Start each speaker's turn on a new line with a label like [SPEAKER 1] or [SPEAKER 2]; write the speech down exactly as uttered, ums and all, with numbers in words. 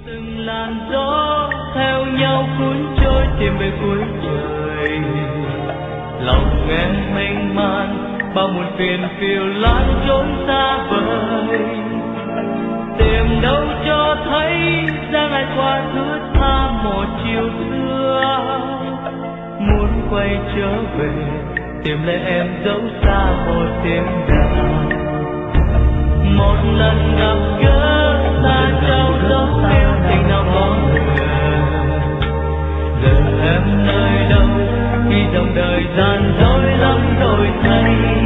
[SPEAKER 1] từng làn gió theo nhau cuốn trôi tìm về cuối trời, lòng em mênh mang bao muôn phiền phiêu lãng trốn xa vời, tìm đâu cho thấy ra lại qua thướt tha một chiều xưa, muốn quay trở về tìm lại em dấu xa một tiếng đàn, một lần gặp gỡ ta trao dấu yêu tình nào có ngờ, giờ em nơi đâu khi dòng đời gian dối lắm đổi thay.